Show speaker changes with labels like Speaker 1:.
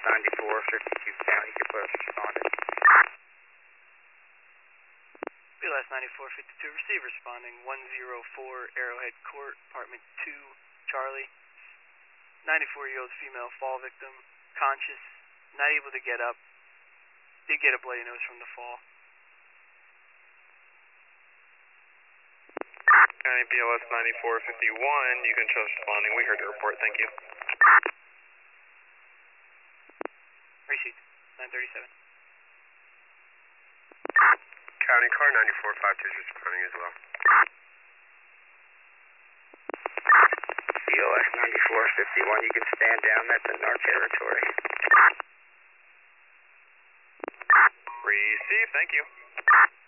Speaker 1: 9452 County, your first responded.
Speaker 2: BLS 9452, receive responding 104 Arrowhead Court, apartment 2, Charlie. 94-year-old female fall victim, conscious, not able to get up, did get a bloody nose from the fall.
Speaker 3: County BLS 9451, you can trust responding. We heard the report, thank you.
Speaker 2: Received, 937.
Speaker 3: County car 9452 is responding as well.
Speaker 1: BLS 9451, you can stand down, that's in our territory.
Speaker 3: Receive, thank you.